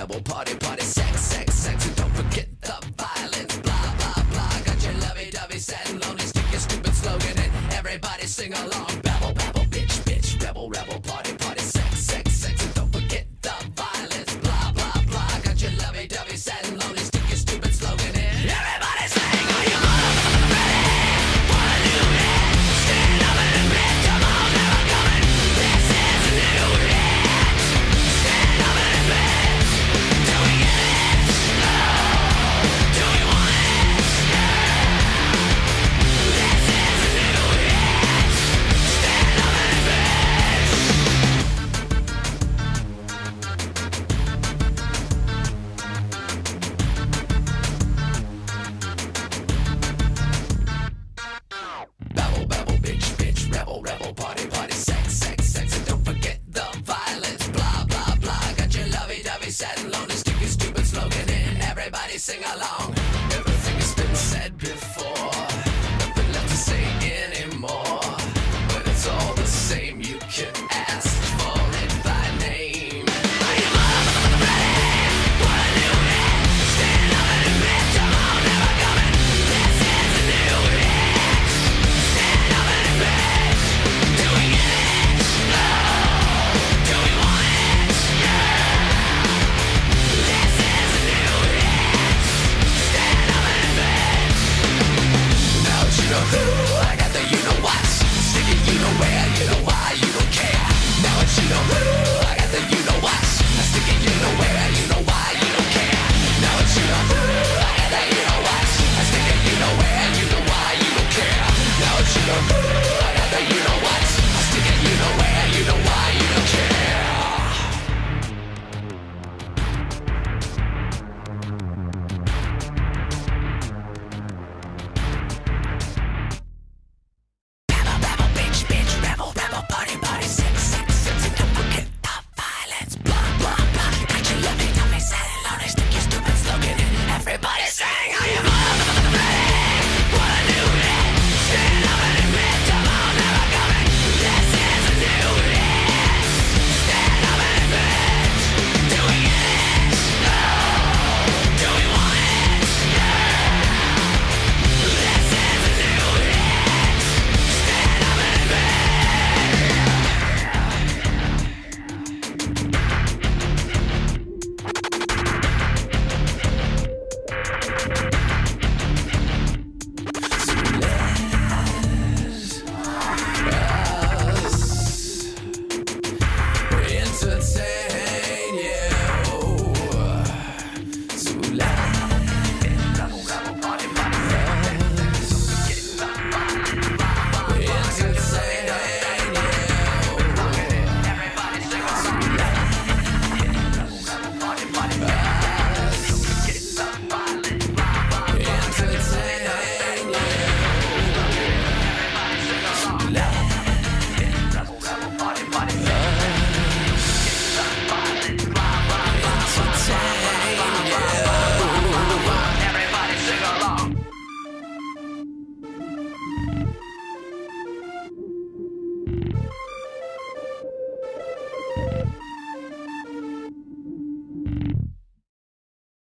rebel, party, party, sex, sex, sex, and don't forget the violence, blah, blah, blah. Got your lovey-dovey, sad and lonely, stick your stupid slogan and everybody sing along. Babble, babble, bitch, bitch, rebel, rebel, party, party, sex, sex, sex, and don't forget the violence, blah, blah, blah. Got your lovey-dovey, sad and lonely, stick your stupid slogan and everybody sing. Are you motherfucking ready? Wanna do it? Stand up and admit, come on, never coming. This is a new hit. Stand up and admit. Do we get it? No. Do we want it? This is a new hit. Stand up and admit. Babble, babble, bitch, bitch, rebel, rebel, party, party, sex, sex, sex, and don't forget the violence, blah, blah, blah. Got your lovey-dovey, sad and lonely, stick your stupid slogan in, everybody sing along.